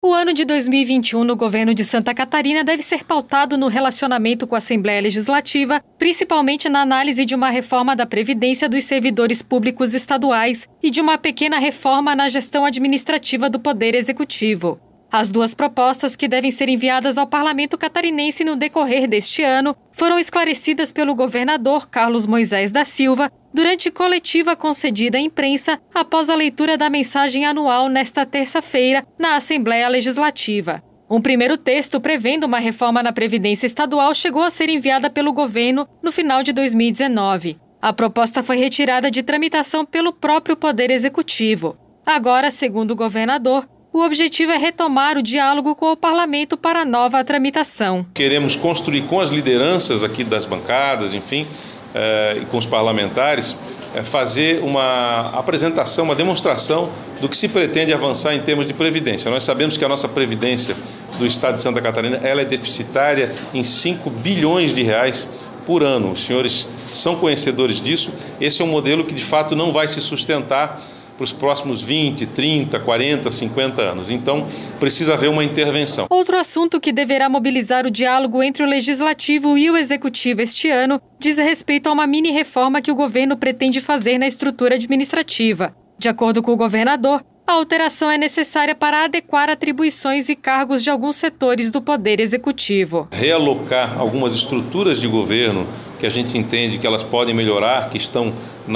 O ano de 2021 no governo de Santa Catarina deve ser pautado no relacionamento com a Assembleia Legislativa, principalmente na análise de uma reforma da Previdência dos servidores públicos estaduais e de uma pequena reforma na gestão administrativa do Poder Executivo. As duas propostas, que devem ser enviadas ao Parlamento catarinense no decorrer deste ano, foram esclarecidas pelo governador Carlos Moisés da Silva durante coletiva concedida à imprensa após a leitura da mensagem anual nesta terça-feira na Assembleia Legislativa. Um primeiro texto prevendo uma reforma na Previdência Estadual chegou a ser enviada pelo governo no final de 2019. A proposta foi retirada de tramitação pelo próprio Poder Executivo. Agora, segundo o governador, o objetivo é retomar o diálogo com o Parlamento para nova tramitação. Queremos construir com as lideranças aqui das bancadas, enfim, e com os parlamentares, fazer uma apresentação, uma demonstração do que se pretende avançar em termos de previdência. Nós sabemos que a nossa previdência do Estado de Santa Catarina ela é deficitária em 5 bilhões de reais por ano. Os senhores são conhecedores disso. Esse é um modelo que de fato não vai se sustentar para os próximos 20, 30, 40, 50 anos. Então, precisa haver uma intervenção. Outro assunto que deverá mobilizar o diálogo entre o Legislativo e o Executivo este ano diz respeito a uma mini-reforma que o governo pretende fazer na estrutura administrativa. De acordo com o governador, a alteração é necessária para adequar atribuições e cargos de alguns setores do Poder Executivo. Realocar algumas estruturas de governo que a gente entende que elas podem melhorar, que estão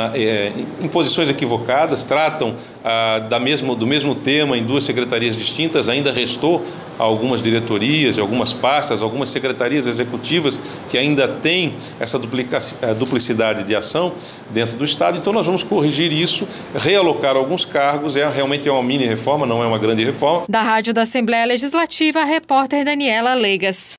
em posições equivocadas, tratam do mesmo tema em duas secretarias distintas. Ainda restou algumas diretorias, algumas pastas, algumas secretarias executivas que ainda têm essa duplicidade de ação dentro do Estado. Então nós vamos corrigir isso, realocar alguns cargos. Realmente é uma mini reforma, não é uma grande reforma. Da Rádio da Assembleia Legislativa, a repórter Daniela Leigas.